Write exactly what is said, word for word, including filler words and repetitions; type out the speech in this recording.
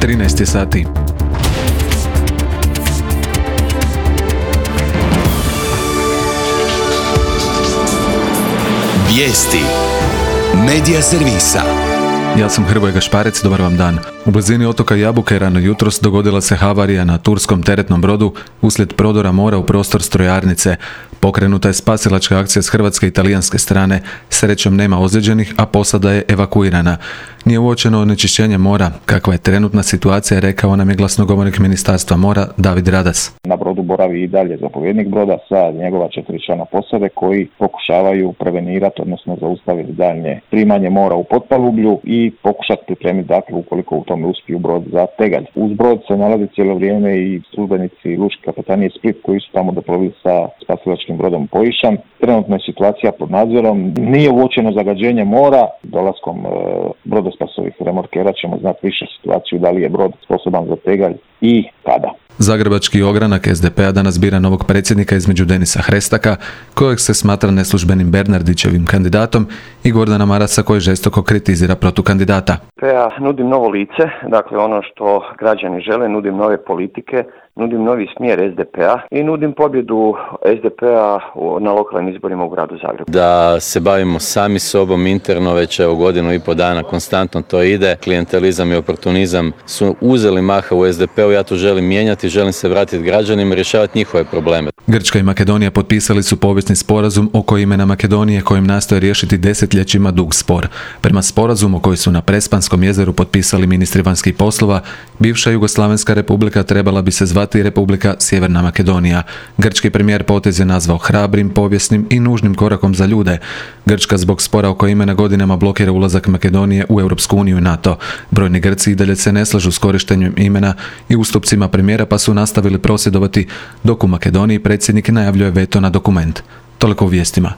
trinaest je sati. Vijesti Medija servisa. Ja sam Hrvoje Gašparec, dobar vam dan. U blizini otoka Jabuke rano jutros dogodila se havarija na turskom teretnom brodu uslijed prodora mora u prostor strojarnice. Pokrenuta je spasilačka akcija s hrvatske i talijanske strane. Srećom nema ozlijeđenih, a posada je evakuirana. Nije uočeno onečišćenje mora. Kakva je trenutna situacija, rekao nam je glasnogovornik Ministarstva mora David Radas. Na brodu boravi i dalje zapovjednik broda sa njegova četiri člana posade koji pokušavaju prevenirati, odnosno zaustaviti daljnje primanje mora u potpalublju i pokušati pripremiti, dakle, ukoliko u tome uspiju brod za tegalj. Uz brod se nalazi cijelo vrijeme i službenici lučke kapetanije Split koji su tamo doplovili sa spasilačkim brodom Poišan. Trenutno je situacija pod nadzorom. Nije uočeno zagađenje mora. Dolaskom e, brodospasovih remorkera ćemo znati više situaciju da li je brod sposoban za tegalj i kada. Zagrebački ogranak es de pe a danas bira novog predsjednika između Denisa Hrestaka, kojeg se smatra neslužbenim Bernardićevim kandidatom, i Gordana Marasa, koji žestoko kritizira protukandidata. Ja nudim novo lice, dakle ono što građani žele, nudim nove politike, nudim novi smjer es de pe a i nudim pobjedu es de pe a na lokalnim izborima u gradu Zagrebu. Da se bavimo sami sobom interno već evo godinu i pol dana, konstantno to ide. Klijentelizam i oportunizam su uzeli maha u es de pe u, ja to želim mijenjati, želim se vratiti građanima i rješavati njihove probleme. Grčka i Makedonija potpisali su povijesni sporazum oko imena Makedonije kojim nastoje riješiti desetljećima dug spor. Prema sporazumu koji su na Prespanskom jezeru potpisali ministri vanjskih poslova, bivša Jugoslavenska republika trebala bi se zvati Republika Sjeverna Makedonija. Grčki premijer potez je nazvao hrabrim, povijesnim i nužnim korakom za ljude. Grčka zbog spora oko imena godinama blokira ulazak Makedonije u Europsku uniju i NATO. Brojni Grci i dalje se ne slažu s korištenjem imena i ustupcima premijera, pa su nastavili prosvjedovati, dok u Makedoniji predsjednik najavljuje veto na dokument. Toliko u vijestima.